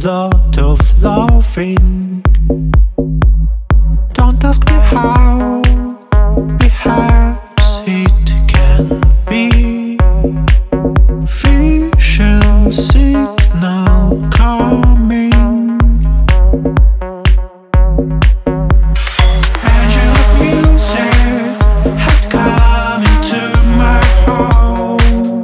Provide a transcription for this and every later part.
lot of laughing. Don't ask me how, perhaps it can be vision signal coming. Angel of music had come into my home,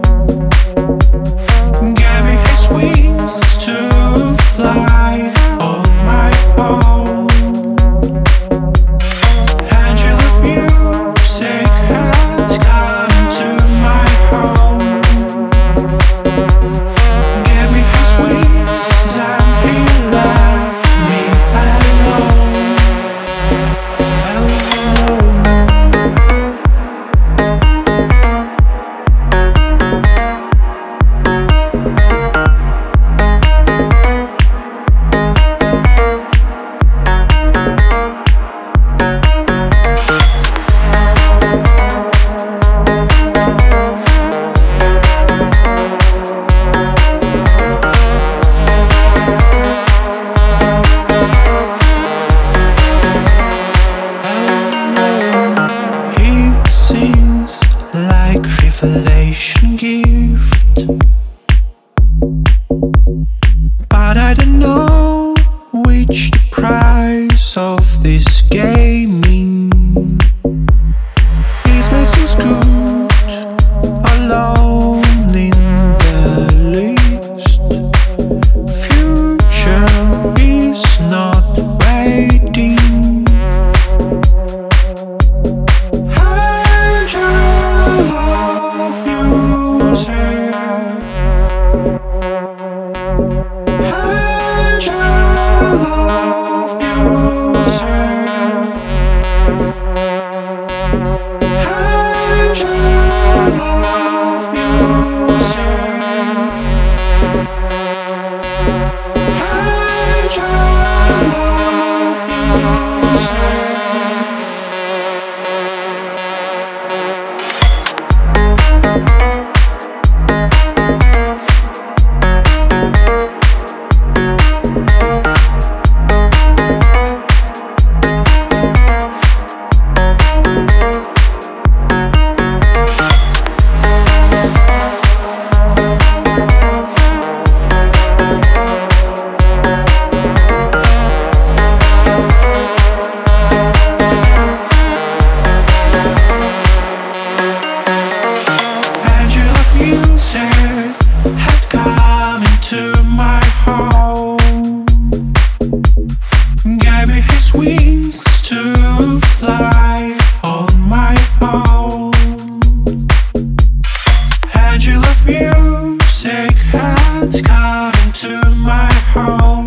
gave me his wings to fly on my own. Angel of music had come into my home, gave me his wings and he left me alone. It seems like revelation gift, but I don't know which the price of this gaming. Business is good, alone in the list. Future is not waiting. Had come into my home, gave me his wings to fly on my own. Angel of music had come into my home.